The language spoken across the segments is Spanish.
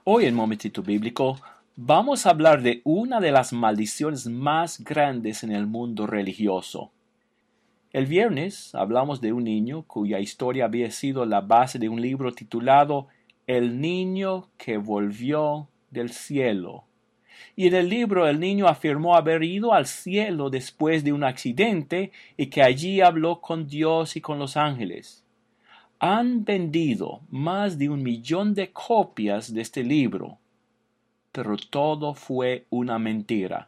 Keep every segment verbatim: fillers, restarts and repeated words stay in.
Hoy en Momentito Bíblico vamos a hablar de una de las maldiciones más grandes en el mundo religioso. El viernes hablamos de un niño cuya historia había sido la base de un libro titulado El niño que volvió del cielo. Y en el libro el niño afirmó haber ido al cielo después de un accidente y que allí habló con Dios y con los ángeles. Han vendido más de un millón de copias de este libro, pero todo fue una mentira.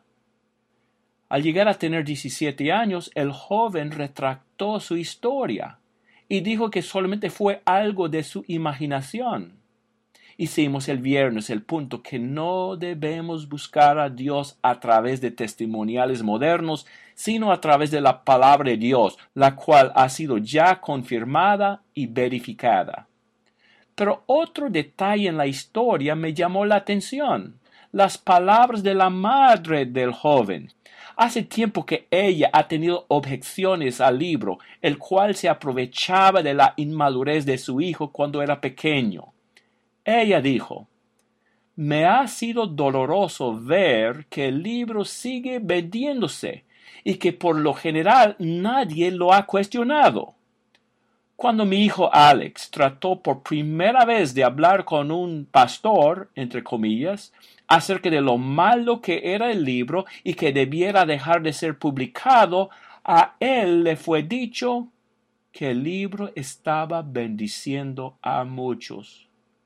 Al llegar a tener diecisiete años, el joven retractó su historia y dijo que solamente fue algo de su imaginación. Hicimos el viernes el punto que no debemos buscar a Dios a través de testimoniales modernos, sino a través de la palabra de Dios, la cual ha sido ya confirmada y verificada. Pero otro detalle en la historia me llamó la atención: las palabras de la madre del joven. Hace tiempo que ella ha tenido objeciones al libro, el cual se aprovechaba de la inmadurez de su hijo cuando era pequeño. Ella dijo: me ha sido doloroso ver que el libro sigue vendiéndose y que por lo general nadie lo ha cuestionado. Cuando mi hijo Alex trató por primera vez de hablar con un pastor, entre comillas, acerca de lo malo que era el libro y que debiera dejar de ser publicado, a él le fue dicho que el libro estaba bendiciendo a muchos.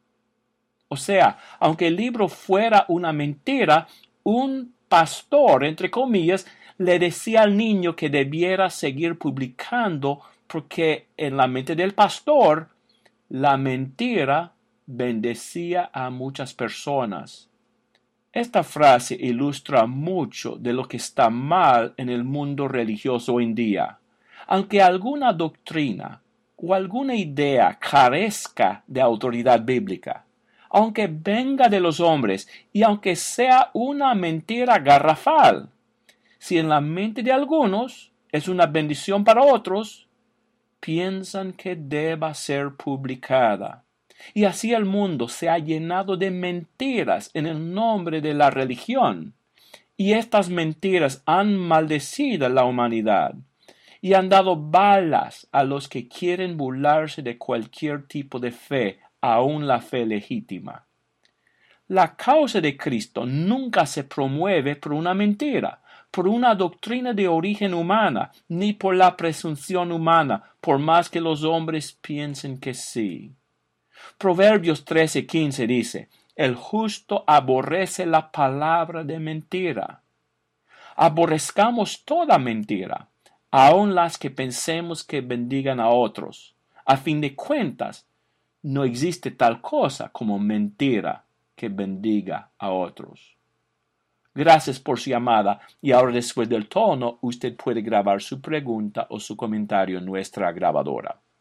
O sea, aunque el libro fuera una mentira, un pastor, entre comillas, le decía al niño que debiera seguir publicando porque en la mente del pastor, la mentira bendecía a muchas personas. Esta frase ilustra mucho de lo que está mal en el mundo religioso hoy en día. Aunque alguna doctrina o alguna idea carezca de autoridad bíblica, aunque venga de los hombres y aunque sea una mentira garrafal, si en la mente de algunos es una bendición para otros, piensan que deba ser publicada. Y así el mundo se ha llenado de mentiras en el nombre de la religión. Y estas mentiras han maldecido a la humanidad y han dado balas a los que quieren burlarse de cualquier tipo de fe, aún la fe legítima. La causa de Cristo nunca se promueve por una mentira, por una doctrina de origen humana, ni por la presunción humana, por más que los hombres piensen que sí. Proverbios trece quince dice: el justo aborrece la palabra de mentira. Aborrezcamos toda mentira, aun las que pensemos que bendigan a otros. A fin de cuentas, no existe tal cosa como mentira que bendiga a otros. Gracias por su llamada y ahora, después del tono, usted puede grabar su pregunta o su comentario en nuestra grabadora.